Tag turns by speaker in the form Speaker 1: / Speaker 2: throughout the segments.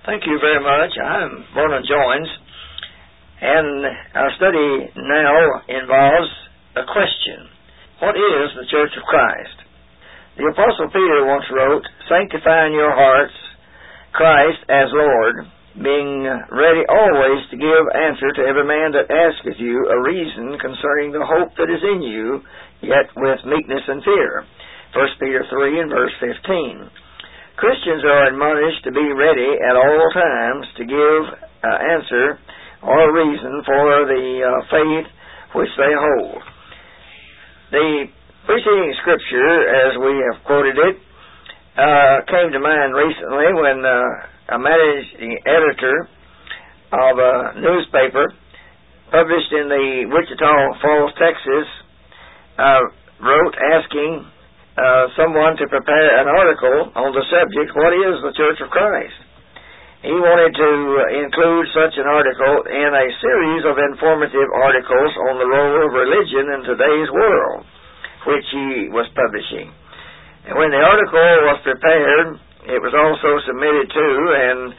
Speaker 1: Thank you very much. I'm Vernon Joines, and our study now involves a question. What is the Church of Christ? The Apostle Peter once wrote, "Sanctify in your hearts Christ as Lord, being ready always to give answer to every man that asketh you a reason concerning the hope that is in you, yet with meekness and fear." 1 Peter 3 and verse 15. Christians are admonished to be ready at all times to give answer or reason for the faith which they hold. The preceding scripture, as we have quoted it, came to mind recently when a managing editor of a newspaper published in the Wichita Falls, Texas, wrote asking someone to prepare an article on the subject, "What is the Church of Christ?" He wanted to include such an article in a series of informative articles on the role of religion in today's world, which he was publishing. And when the article was prepared, it was also submitted to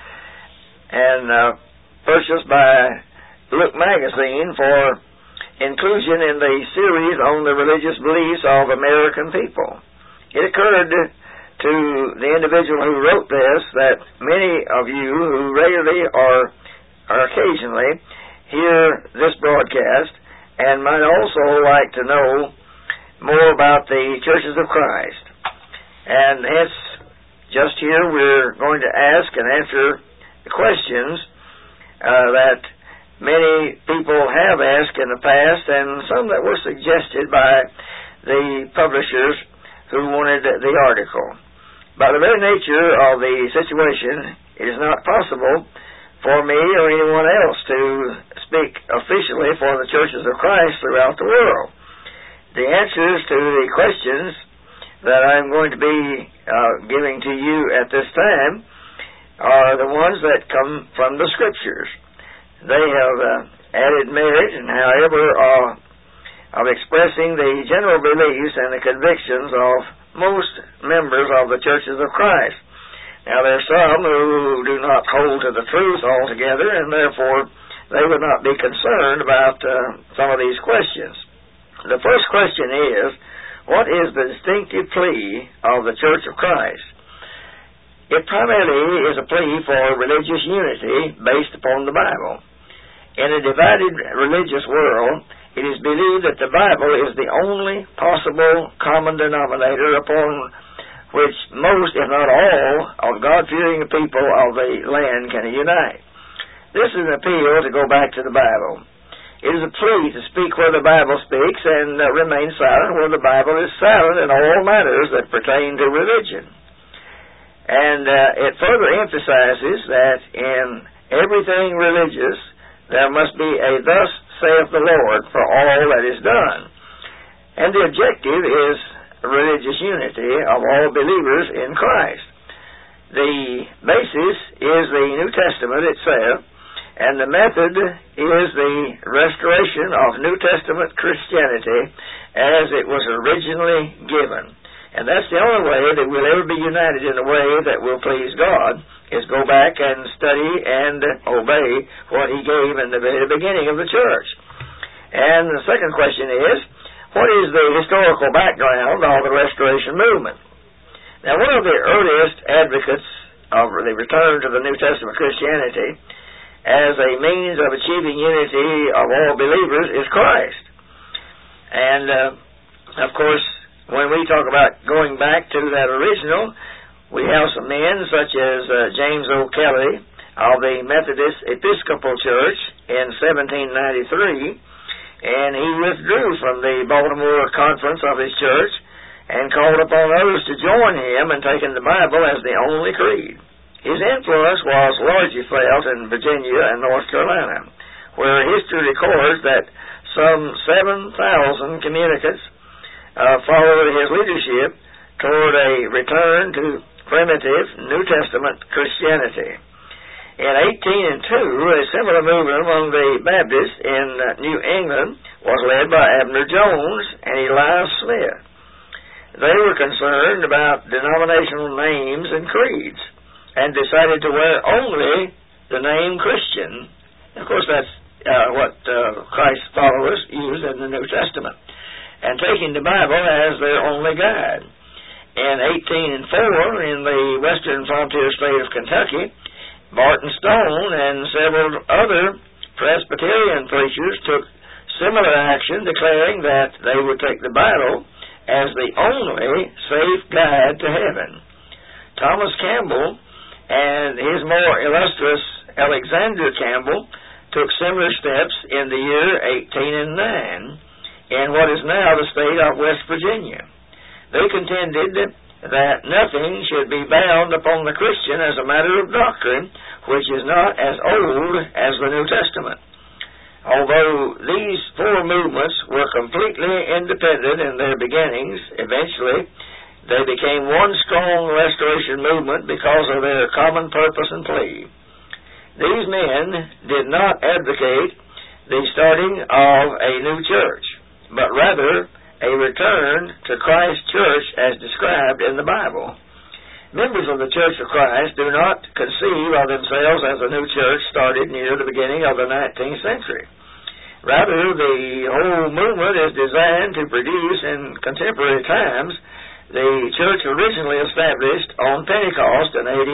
Speaker 1: and purchased by Look Magazine for inclusion in the series on the religious beliefs of American people. It occurred to the individual who wrote this that many of you who regularly or occasionally hear this broadcast and might also like to know more about the churches of Christ. And hence, just here we're going to ask and answer the questions that many people have asked in the past, and some that were suggested by the publishers who wanted the article. By the very nature of the situation, it is not possible for me or anyone else to speak officially for the churches of Christ throughout the world. The answers to the questions that I'm going to be giving to you at this time are the ones that come from the Scriptures. They have added merit and, however, of expressing the general beliefs and the convictions of most members of the churches of Christ. Now, there are some who do not hold to the truth altogether, and therefore they would not be concerned about some of these questions. The first question is, what is the distinctive plea of the Church of Christ? It primarily is a plea for religious unity based upon the Bible. In a divided religious world, it is believed that the Bible is the only possible common denominator upon which most, if not all, of God-fearing people of the land can unite. This is an appeal to go back to the Bible. It is a plea to speak where the Bible speaks and remain silent where the Bible is silent in all matters that pertain to religion. And it further emphasizes that in everything religious, there must be a "Thus saith the Lord" for all that is done. And the objective is religious unity of all believers in Christ. The basis is the New Testament itself, and the method is the restoration of New Testament Christianity as it was originally given. And that's the only way that we'll ever be united in a way that will please God, is go back and study and obey what He gave in the very beginning of the church. And the second question is, what is the historical background of the Restoration movement? Now, one of the earliest advocates of the return to the New Testament Christianity as a means of achieving unity of all believers is Christ. And, of course, when we talk about going back to that original, we have some men such as James O. Kelly of the Methodist Episcopal Church in 1793, and he withdrew from the Baltimore conference of his church and called upon others to join him in taking the Bible as the only creed. His influence was largely felt in Virginia and North Carolina, where history records that some 7,000 communicants followed his leadership toward a return to primitive New Testament Christianity. In 1802, a similar movement among the Baptists in New England was led by Abner Jones and Elias Smith. They were concerned about denominational names and creeds. and decided to wear only the name Christian. Of course, that's what Christ's followers used in the New Testament, and taking the Bible as their only guide. In 1804, in the western frontier state of Kentucky, Barton Stone and several other Presbyterian preachers took similar action, declaring that they would take the Bible as the only safe guide to heaven. Thomas Campbell and his more illustrious Alexander Campbell took similar steps in the year 1809 in what is now the state of West Virginia. They contended that nothing should be bound upon the Christian as a matter of doctrine which is not as old as the New Testament. Although these four movements were completely independent in their beginnings, eventually they became one strong restoration movement because of their common purpose and plea. These men did not advocate the starting of a new church, but rather a return to Christ's church as described in the Bible. Members of the Church of Christ do not conceive of themselves as a new church started near the beginning of the 19th century. Rather, the whole movement is designed to produce in contemporary times the church originally established on Pentecost in AD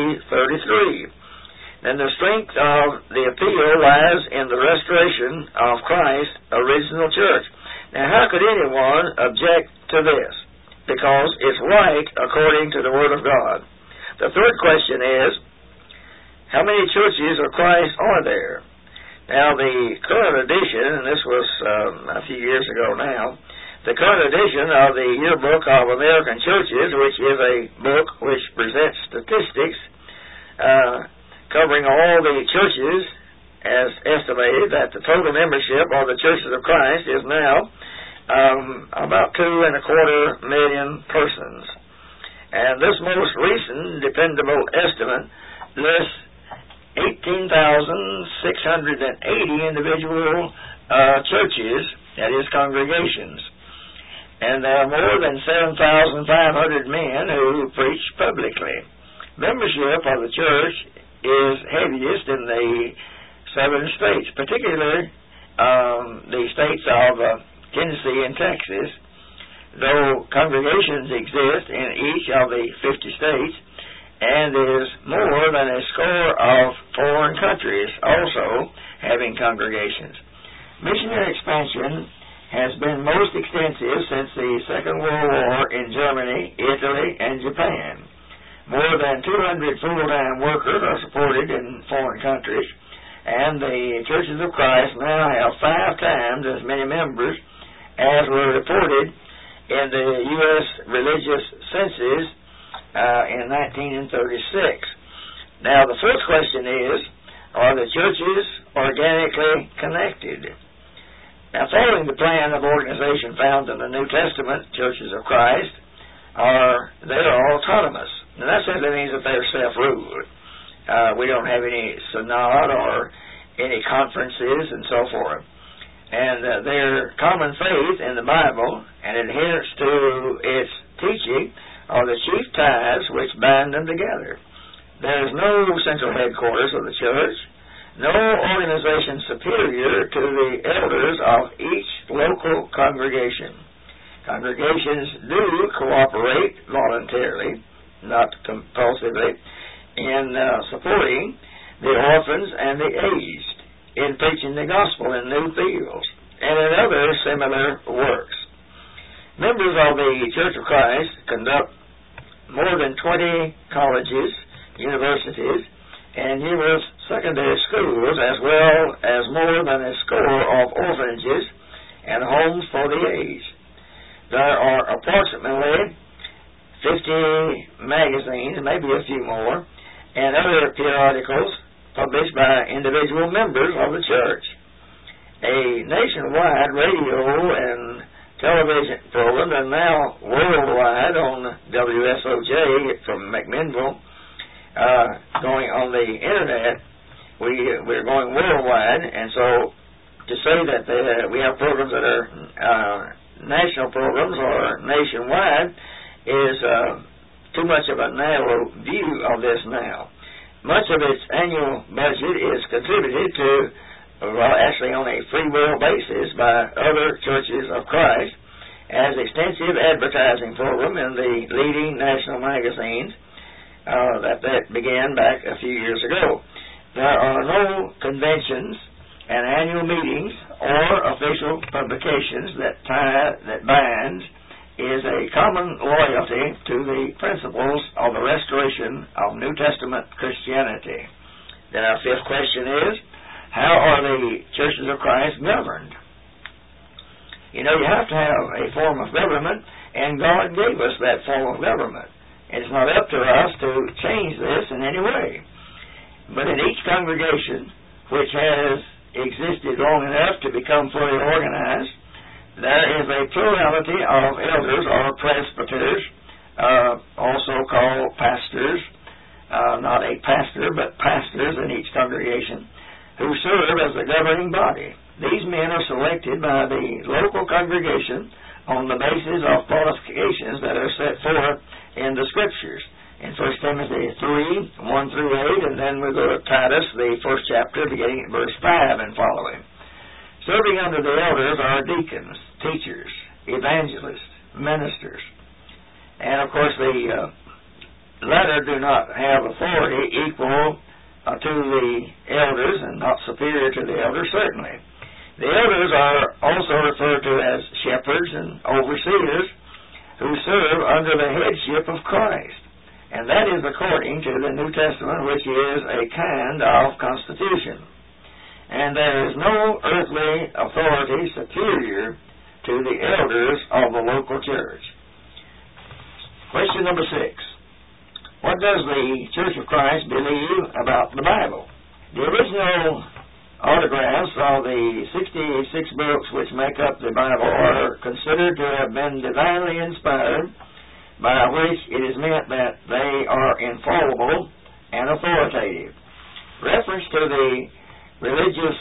Speaker 1: 33. And the strength of the appeal lies in the restoration of Christ's original church. Now, how could anyone object to this? Because it's right according to the Word of God. The third question is, how many churches of Christ are there? Now, the current edition, and this was a few years ago now, the current edition of the Yearbook of American Churches, which is a book which presents statistics covering all the churches, has estimated that the total membership of the Churches of Christ is now about 2.25 million persons. And this most recent dependable estimate lists 18,680 individual churches, that is, congregations. And there are more than 7,500 men who preach publicly. Membership of the church is heaviest in the southern states, particularly the states of Tennessee and Texas, though congregations exist in each of the 50 states, and is more than a score of foreign countries also having congregations. Missionary expansion has been most extensive since the Second World War in Germany, Italy, and Japan. More than 200 full-time workers are supported in foreign countries, and the Churches of Christ now have 5 times as many members as were reported in the U.S. religious census in 1936. Now, the first question is, are the churches organically connected? Now, following the plan of organization found in the New Testament, Churches of Christ they are autonomous. And that simply means that they're self-ruled. We don't have any synod or any conferences and so forth. And their common faith in the Bible and adherence to its teaching are the chief ties which bind them together. There is no central headquarters of the church, no organization superior to the elders of each local congregation. Congregations do cooperate voluntarily, not compulsively, in supporting the orphans and the aged, in preaching the gospel in new fields, and in other similar works. Members of the Church of Christ conduct more than 20 colleges, universities, and numerous secondary schools, as well as more than a score of orphanages and homes for the aged. There are approximately 50 magazines, maybe a few more, and other periodicals published by individual members of the church. A nationwide radio and television program, and now worldwide on WSOJ from McMinnville, going on the internet. We're going worldwide, and so to say that we have programs that are national programs or nationwide is too much of a narrow view of this now. much of its annual budget is contributed to, well, actually on a free will basis by other churches of Christ, as extensive advertising for them in the leading national magazines that began back a few years ago. There are no conventions and annual meetings or official publications that bind is a common loyalty to the principles of the restoration of New Testament Christianity. Then our fifth question is, how are the churches of Christ governed? You know, you have to have a form of government, and God gave us that form of government. It's not up to us to change this in any way. But in each congregation, which has existed long enough to become fully organized, there is a plurality of elders or presbyters, also called pastors, not a pastor, but pastors in each congregation, who serve as the governing body. These men are selected by the local congregation on the basis of qualifications that are set forth in the Scriptures. In 1 Timothy 3, 1 through 8, and then we go to Titus, the first chapter, beginning at verse 5 and following. Serving under the elders are deacons, teachers, evangelists, ministers. And, of course, the latter do not have authority equal to the elders and not superior to the elders, certainly. The elders are also referred to as shepherds and overseers who serve under the headship of Christ. And that is according to the New Testament, which is a kind of constitution. And there is no earthly authority superior to the elders of the local church. Question number 6. What does the Church of Christ believe about the Bible? The original autographs of the 66 books which make up the Bible are considered to have been divinely inspired, by which it is meant that they are infallible and authoritative. Reference to the religious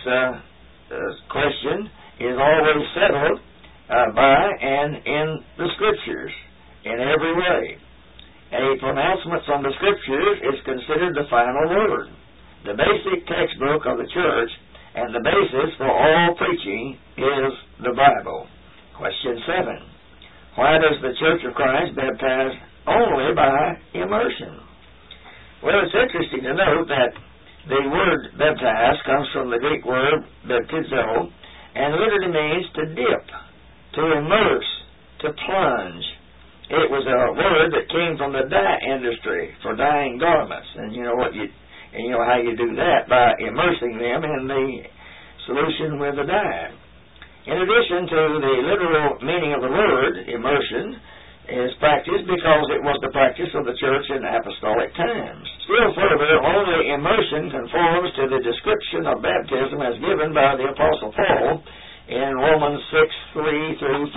Speaker 1: question is always settled by and in the Scriptures in every way. A pronouncement from the Scriptures is considered the final word, the basic textbook of the church, and the basis for all preaching is the Bible. Question 7. Why does the Church of Christ baptize only by immersion? Well, it's interesting to note that the word baptize comes from the Greek word baptizo, and literally means to dip, to immerse, to plunge. It was a word that came from the dye industry for dyeing garments, and you know how you do that, by immersing them in the solution with the dye. In addition to the literal meaning of the word, immersion is practiced because it was the practice of the church in apostolic times. Still further, only immersion conforms to the description of baptism as given by the Apostle Paul in Romans 6, 3 through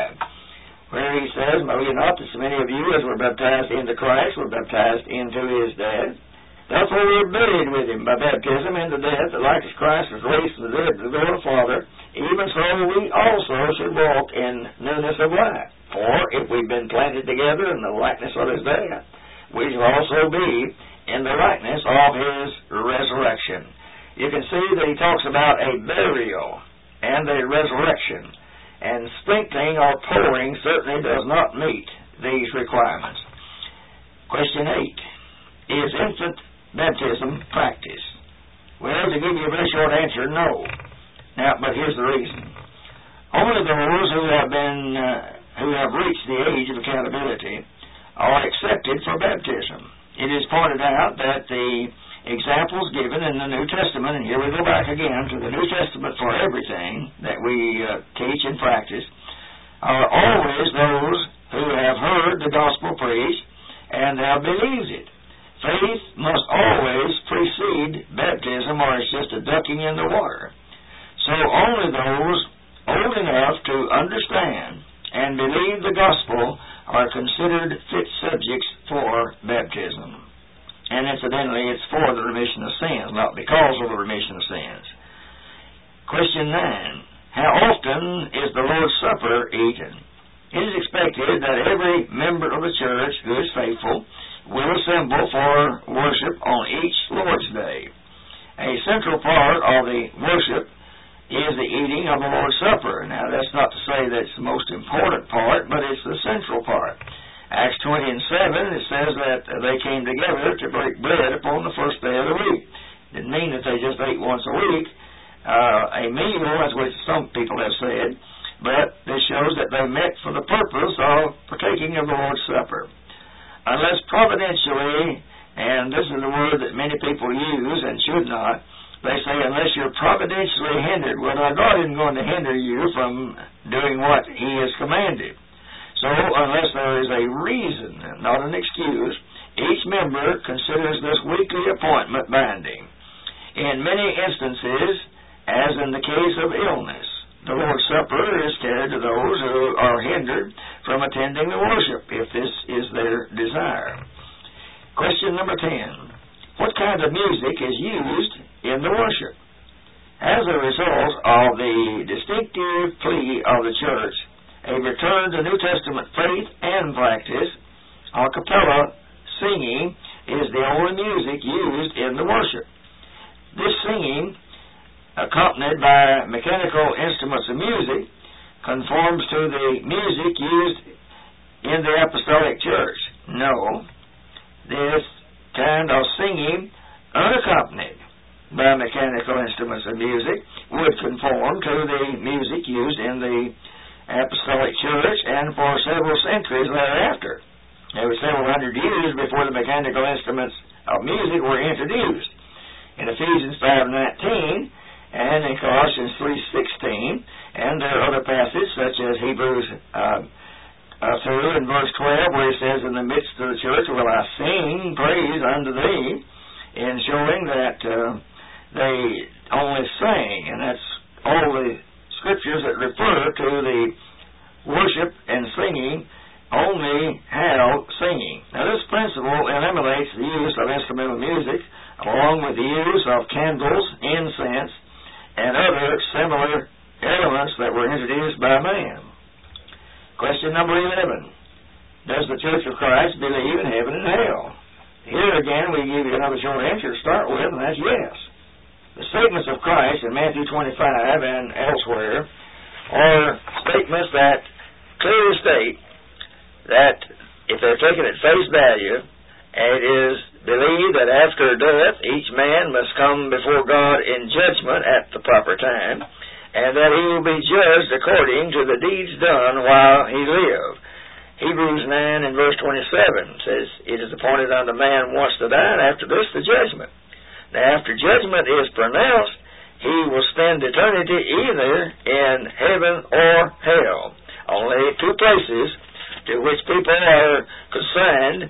Speaker 1: 5, where he says, "Know ye not that so many of you as were baptized into Christ were baptized into his death? Therefore we are buried with him by baptism into death, that like as Christ was raised from the dead to the glory of the Father, even so we also should walk in newness of life. For if we've been planted together in the likeness of his death, we shall also be in the likeness of his resurrection." You can see that he talks about a burial and a resurrection, and sprinkling or pouring certainly does not meet these requirements. Question 8. Is infant baptism practiced? Well, to give you a very short answer, no. Now, but here's the reason. Only those who have reached the age of accountability are accepted for baptism. It is pointed out that the examples given in the New Testament, and here we go back again to the New Testament for everything that we teach and practice, are always those who have heard the gospel preached and have believed it. Faith must always precede baptism, or it's just a ducking in the water. So only those old enough to understand and believe the gospel are considered fit subjects for baptism. And incidentally, it's for the remission of sins, not because of the remission of sins. Question 9. How often is the Lord's Supper eaten? It is expected that every member of the church who is faithful will assemble for worship on each Lord's Day. A central part of the worship is the eating of the Lord's Supper. Now, that's not to say that it's the most important part, but it's the central part. Acts 20:7, it says that they came together to break bread upon the first day of the week. Didn't mean that they just ate once a week. A meal, as which some people have said, but this shows that they met for the purpose of partaking of the Lord's Supper. Unless providentially, and this is a word that many people use and should not, they say unless you're providentially hindered. Well, now God isn't going to hinder you from doing what He has commanded. So, unless there is a reason, not an excuse, each member considers this weekly appointment binding. In many instances, as in the case of illness, the Lord's Supper is carried to those who are hindered from attending the worship, if this is their desire. Question number 10. What kind of music is used in the worship? As a result of the distinctive plea of the church, a return to New Testament faith and practice, a cappella singing is the only music used in the worship. This singing, accompanied by mechanical instruments of music, conforms to the music used in the Apostolic Church. No, this kind of singing, unaccompanied by mechanical instruments of music, would conform to the music used in the Apostolic Church and for several centuries thereafter. There were several hundred years before the mechanical instruments of music were introduced. In Ephesians 5:19 and in Colossians 3:16, and there are other passages such as Hebrews 2 in verse 12, where it says, "In the midst of the church will I sing praise unto thee," in showing that they only sang, and that's all the scriptures that refer to the worship and singing only have singing. Now, this principle eliminates the use of instrumental music, along with the use of candles, incense, and other similar elements that were introduced by man. Question number 11. Does the Church of Christ believe in heaven and hell? Here again we give you another short answer to start with, and that's yes. The statements of Christ in Matthew 25 and elsewhere are statements that clearly state that if they're taken at face value, it is believed that after death each man must come before God in judgment at the proper time, and that he will be judged according to the deeds done while he lived. Hebrews 9 and verse 27 says, "It is appointed unto man once to die, and after this the judgment." Now, after judgment is pronounced, he will spend eternity either in heaven or hell. Only two places to which people are consigned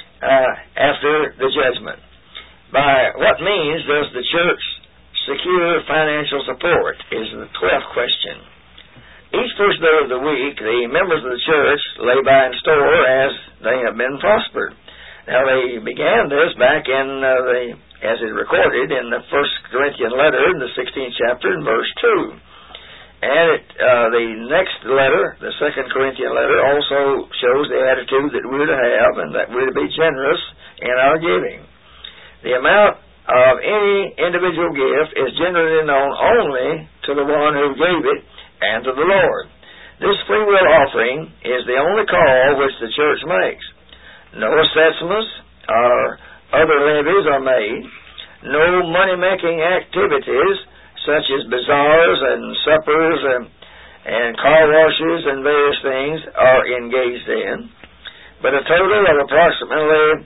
Speaker 1: after the judgment. By what means does the church secure financial support is the 12th question. Each first day of the week, the members of the church lay by in store as they have been prospered. Now, they began this back in as is recorded in the 1 Corinthians letter, in the 16th chapter, in verse 2. And the next letter, the 2 Corinthians letter, also shows the attitude that we're to have and that we're to be generous in our giving. The amount of any individual gift is generally known only to the one who gave it and to the Lord. This free will offering is the only call which the church makes. No assessments or other levies are made. No money-making activities such as bazaars and suppers and car washes and various things are engaged in. But a total of approximately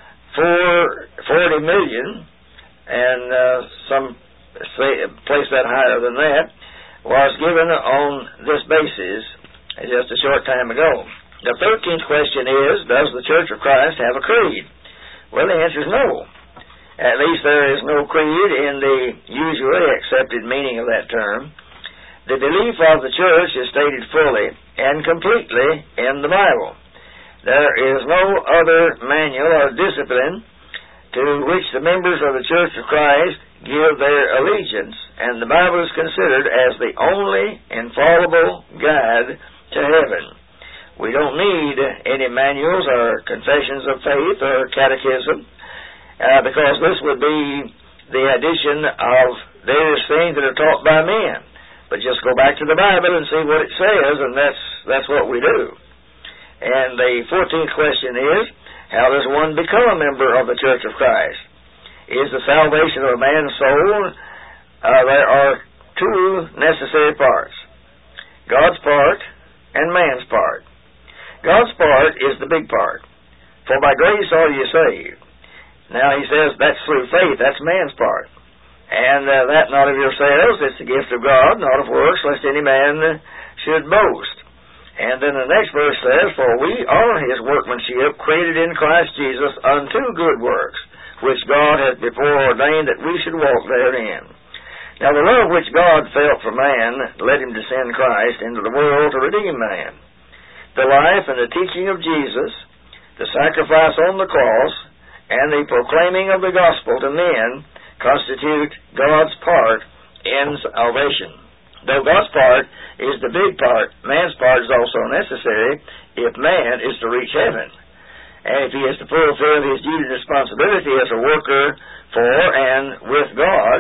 Speaker 1: 40 million, and some place that higher than that, was given on this basis just a short time ago. The 13th question is, does the Church of Christ have a creed? Well, the answer is no. At least there is no creed in the usually accepted meaning of that term. The belief of the church is stated fully and completely in the Bible. There is no other manual or discipline to which the members of the Church of Christ give their allegiance, and the Bible is considered as the only infallible guide to heaven. We don't need any manuals or confessions of faith or catechism, because this would be the addition of various things that are taught by men. But just go back to the Bible and see what it says, and that's what we do. And the 14th question is, how does one become a member of the Church of Christ? Is the salvation of a man's soul? There are two necessary parts, God's part and man's part. God's part is the big part. For by grace are you saved. Now he says that's through faith. That's man's part. And that not of yourselves, it's the gift of God, not of works, lest any man should boast. And then the next verse says, for we are his workmanship, created in Christ Jesus unto good works, which God hath before ordained that we should walk therein. Now the love which God felt for man led him to send Christ into the world to redeem man. The life and the teaching of Jesus, the sacrifice on the cross, and the proclaiming of the gospel to men constitute God's part in salvation. Though God's part is the big part, man's part is also necessary if man is to reach heaven, and if he is to fulfill his duty and responsibility as a worker for and with God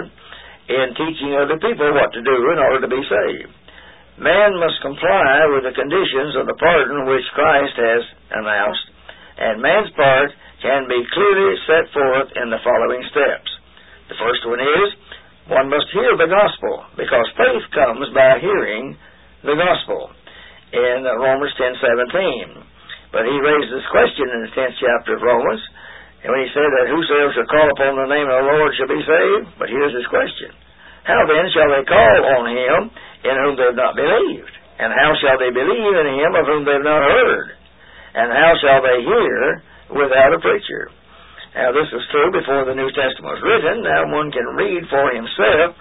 Speaker 1: in teaching other people what to do in order to be saved. Man must comply with the conditions of the pardon which Christ has announced, and man's part can be clearly set forth in the following steps. The first one is, one must hear the gospel, because faith comes by hearing the gospel, in Romans 10:17. But he raised this question in the 10th chapter of Romans, and when he said that whosoever shall call upon the name of the Lord shall be saved. But here's his question. How then shall they call on him in whom they have not believed? And how shall they believe in him of whom they have not heard? And how shall they hear without a preacher? Now this was true before the New Testament was written. Now one can read for himself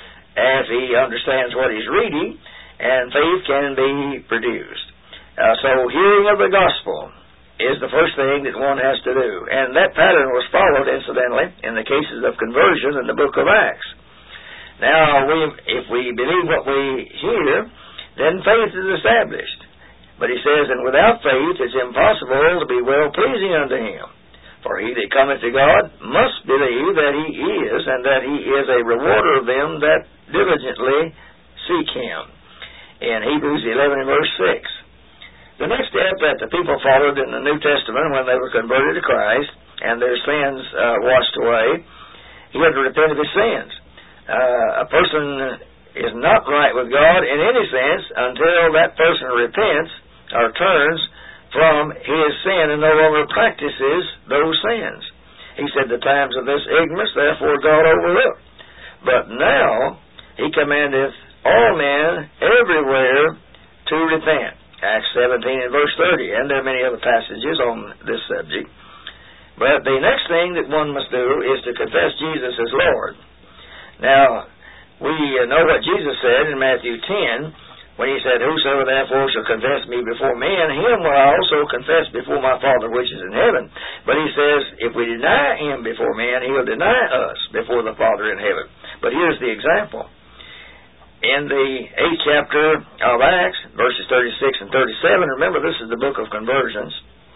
Speaker 1: if he understands what he's reading, and faith can be produced. So hearing of the gospel is the first thing that one has to do. And that pattern was followed, incidentally, in the cases of conversion in the book of Acts. Now, if we believe what we hear, then faith is established. But he says, and without faith it's impossible to be well-pleasing unto him. For he that cometh to God must believe that he is, and that he is a rewarder of them that diligently seek him. In Hebrews 11 and verse 6. The next step that the people followed in the New Testament when they were converted to Christ and their sins washed away, he had to repent of his sins. A person is not right with God in any sense until that person repents or turns from his sin and no longer practices those sins. He said, the times of this ignorance, therefore God overlooked. But now he commandeth all men everywhere to repent. Acts 17 and verse 30, and there are many other passages on this subject. But the next thing that one must do is to confess Jesus as Lord. Now, we know what Jesus said in Matthew 10, when he said, whosoever therefore shall confess me before men, him will I also confess before my Father which is in heaven. But he says, if we deny him before men, he will deny us before the Father in heaven. But here's the example. In the 8th chapter of Acts, verses 36 and 37, remember this is the book of conversions.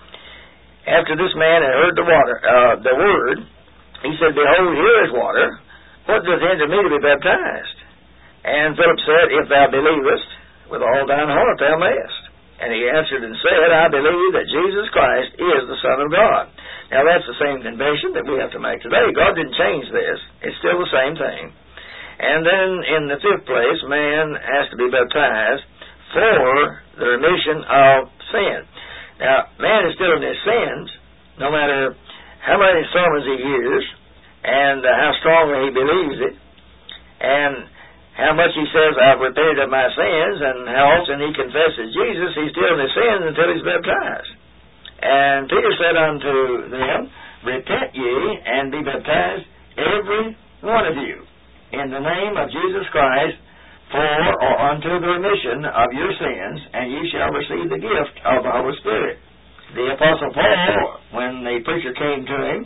Speaker 1: After this man had heard the word, he said, behold, here is water. What doth hinder me to be baptized? And Philip said, if thou believest with all thine heart, thou mayest. And he answered and said, I believe that Jesus Christ is the Son of God. Now that's the same confession that we have to make today. God didn't change this. It's still the same thing. And then in the 5th place, man has to be baptized for the remission of sin. Now, man is still in his sins, no matter how many sermons he hears, and how strongly he believes it, and how much he says, I've repented of my sins, and how often he confesses Jesus, he's still in his sins until he's baptized. And Peter said unto them, repent ye, and be baptized, every one of you, in the name of Jesus Christ, for or unto the remission of your sins, and ye shall receive the gift of the Holy Spirit. The Apostle Paul, when the preacher came to him,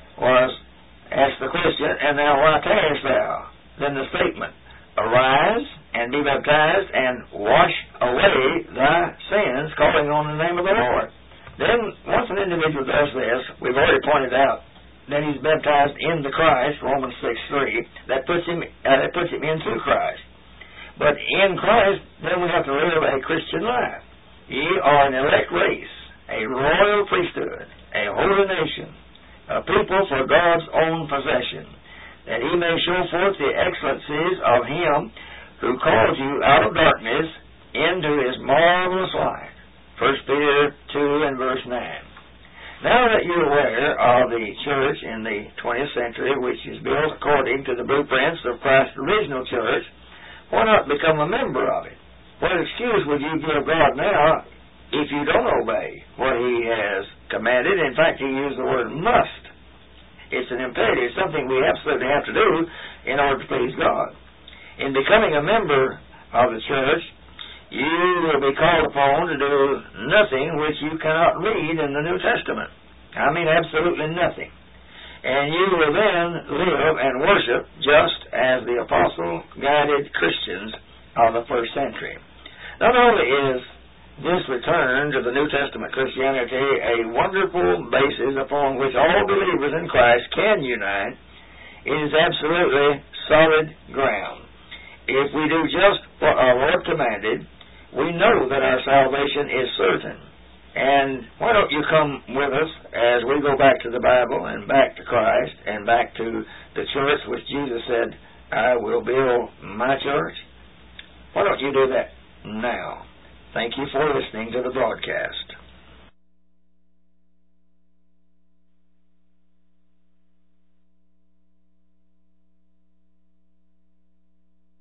Speaker 1: asked the question, and now why tarriest thou? Then the statement, arise and be baptized and wash away thy sins, calling calling on the name of the Lord. Then, once an individual does this, we've already pointed out that he's baptized in the Christ, Romans 6:3. That puts him into Christ. But in Christ, then we have to live a Christian life. Ye are an elect race, a royal priesthood, a holy nation, a people for God's own possession, that he may show forth the excellencies of him who called you out of darkness into his marvelous light. 1 Peter 2 and verse 9. Now that you're aware of the church in the 20th century, which is built according to the blueprints of Christ's original church, why not become a member of it? What excuse would you give God now if you don't obey what he has commanded? In fact, he used the word must. It's an imperative, something we absolutely have to do in order to please God. In becoming a member of the church, you will be called upon to do nothing which you cannot read in the New Testament. I mean absolutely nothing. And you will then live and worship just as the apostle-guided Christians of the first century. Not only is this return to the New Testament Christianity a wonderful basis upon which all believers in Christ can unite, it is absolutely solid ground. If we do just what our Lord commanded, we know that our salvation is certain. And why don't you come with us as we go back to the Bible and back to Christ and back to the church which Jesus said, I will build my church? Why don't you do that now? Thank you for listening to the broadcast.